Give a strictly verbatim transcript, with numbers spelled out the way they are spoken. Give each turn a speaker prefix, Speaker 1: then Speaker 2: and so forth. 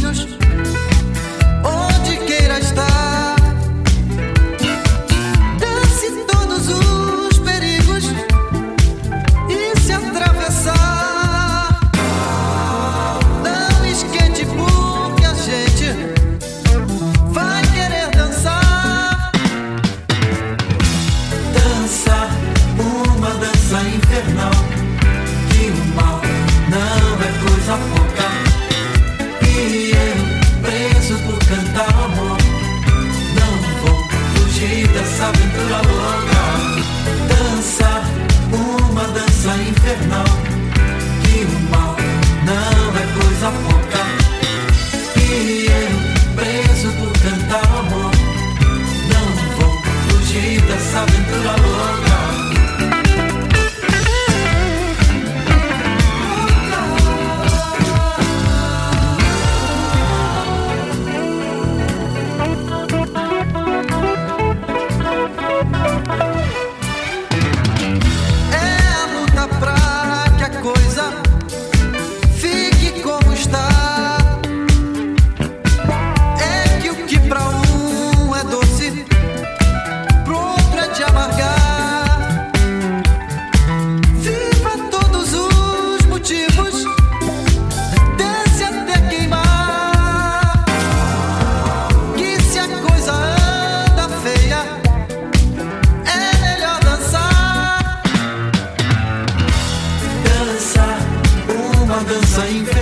Speaker 1: amigos, onde queira estar. Dance todos os perigos e se atravessar. Não esquente porque a gente vai querer dançar. Dança, uma dança infernal, que o mal não é coisa pouca. E eu, preso por cantar amor, não vou fugir dessa aventura louca. Dança, uma dança infernal, que o mal não é coisa pouca. E eu, preso por cantar amor, não vou fugir dessa aventura louca. Fique como está. É que o que pra um é doce, pro outro é de amargar. Viva todos os motivos, desce até queimar. Que se a coisa anda feia, é melhor dançar. Dança, uma dança infernal.